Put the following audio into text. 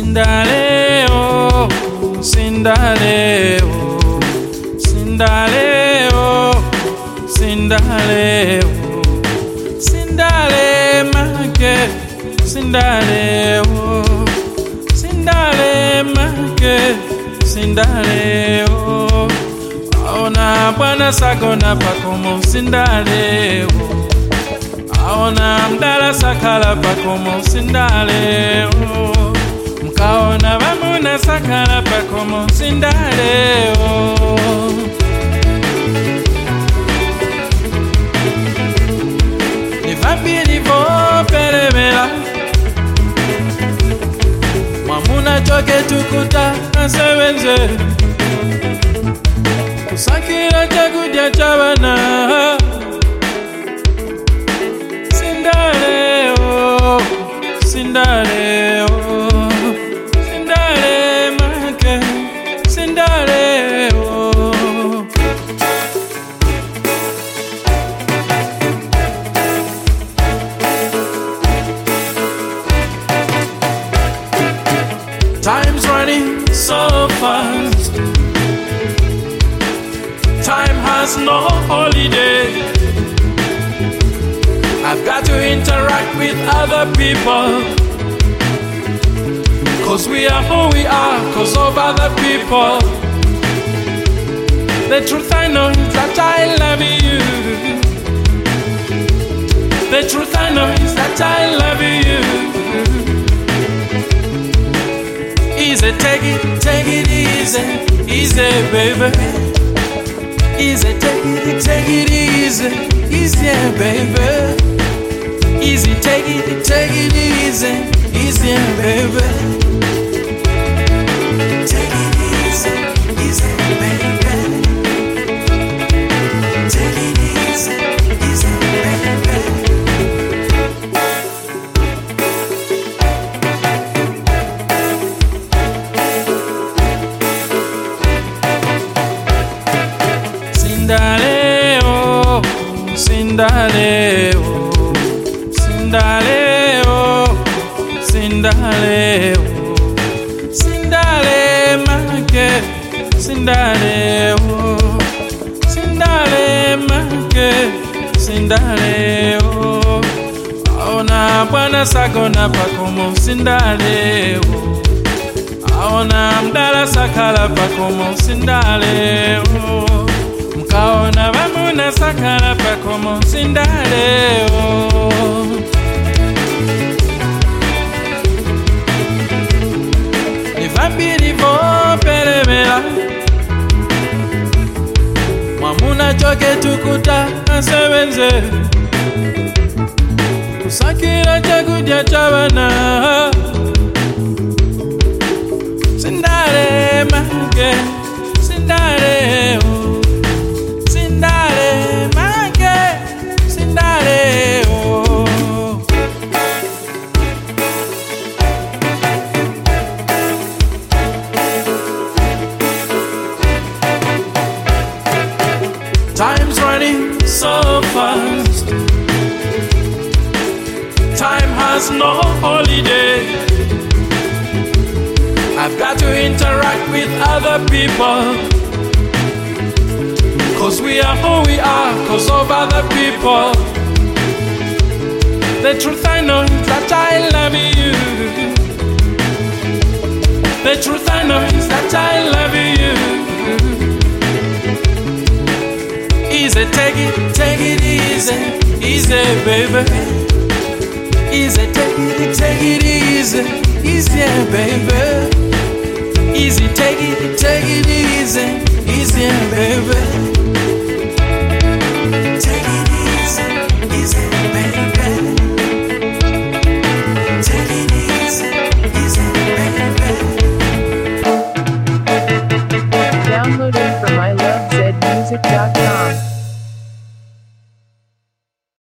Sindale oh, sindale oh, sindale oh, sindale oh, sindale make, sindale oh, sindale make, sindale oh. Aona bwana sakona pakomo sindale oh, aona mdala sakala pakomo sindale oh. Mkaona vamuna sakala pakomo sindale oh. Ni vapili vo peremela mwamuna choke tukuta asewenze kusakira chakudya chavana sindale oh, sindale oh, sindale make, sindale oh. Time's running so fast, time has no holiday. I've got to interact with other people, cause we are who we are, cause of other people. The truth I know is that I love you. The truth I know is that I love you. Easy, take it easy, easy baby. Easy, take it easy, easy baby. Easy, take it easy, easy baby. Take it easy, easy baby. Take it easy, easy baby. Sindale oh, sindale oh, sindale oh, sindale oh, sindale make, sindale oh, sindale make, sindale oh. Aona bwana sakona pakomo sindale oh, aona mdala sakala pakomo sindale oh. Mkaona vamuna sakala pakomo sindale oh. Ni vapili vo peremela mwamuna choke tukuta asewenze kusakira chakudya chavana sindale make, sindale oh. Sindale make, sindale oh. Time's running so fast, time has no holiday. I've got to interact with other people, cause we are who we are, cause of other people. The truth I know is that I love you. The truth I know is that I love you. Easy, take it easy, easy baby. Easy, take it easy, easy baby. Easy, take it easy, easy baby.